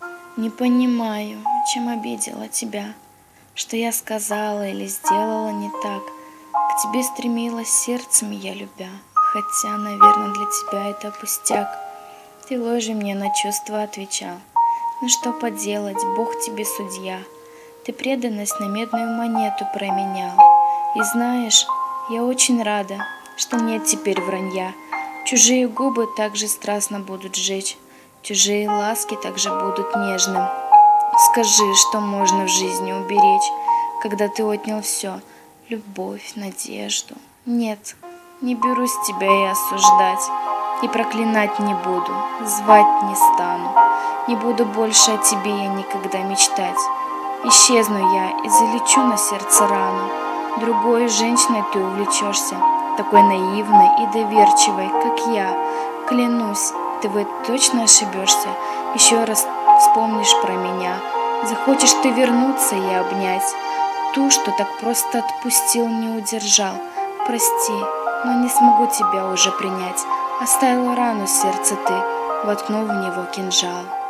Не понимаю, чем обидела тебя, что я сказала или сделала не так. К тебе стремилась сердцем я любя, хотя, наверное, для тебя это пустяк. Ты ложью мне на чувства отвечал. Ну что поделать, Бог тебе судья. Ты преданность на медную монету променял. И знаешь, я очень рада, что нет теперь вранья. Чужие губы так же страстно будут жечь, чужие ласки также будут нежным. Скажи, что можно в жизни уберечь, когда ты отнял все: любовь, надежду. Нет, не берусь тебя и осуждать, и проклинать не буду, звать не стану. Не буду больше о тебе я никогда мечтать. Исчезну я и залечу на сердце рану. Другой женщиной ты увлечешься, такой наивной и доверчивой, как я. Клянусь, ты в этом точно ошибешься. Еще раз вспомнишь про меня. Захочешь ты вернуться и обнять ту, что так просто отпустил, не удержал. Прости, но не смогу тебя уже принять. Оставил рану в сердце ты, воткнув в него кинжал.